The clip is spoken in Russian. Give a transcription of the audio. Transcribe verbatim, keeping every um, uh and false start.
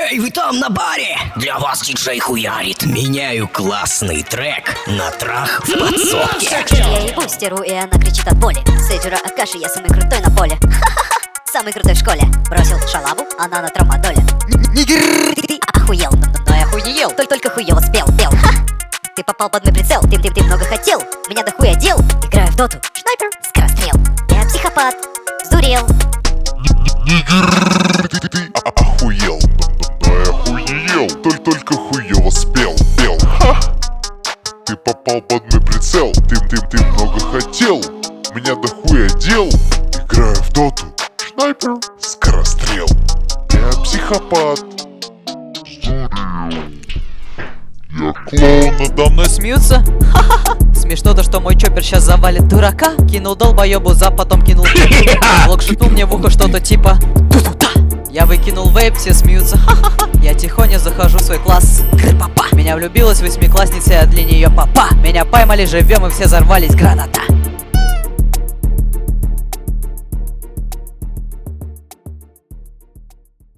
Эй, вы там на баре? Для вас диджей хуярит. Меняю классный трек на трах в подсобке. Я ебу стеру, и она кричит от боли. Сейджера Акаши, я самый крутой на поле. Ха-ха-ха, самый крутой в школе. Бросил шалаву, она на трамадоле. Нигер, ты охуел, но я охуел. Только только хуево спел, пел. Ха! Ты попал под мой прицел, ты, ты, ты много хотел. Меня дохуя дел, играю в доту. Снайпер, скорострел. Я психопат, сдурел. Нигер, ты, ты, ты охуел, но я охуел. Только только хуево спел, пел. Ха! Ты попал под мой прицел, ты, ты, ты много хотел. Меня дохуя дел, играю в доту. Снайпер, скорострел. Я психопат, сдурел. Я клоун. Надо мной смеются? Ха-ха-ха. Смешно то, что мой чоппер сейчас завалит дурака. Кинул долбоебу за, потом кинул. Лок шутнул мне в ухо что-то типа ту-ту-та. Я выкинул вейп, все смеются. Ха-ха-ха. Я тихоня захожу в свой класс. Гр-папа. Меня влюбилась восьмиклассница, а для нее папа. Меня поймали, живем и все взорвались, граната.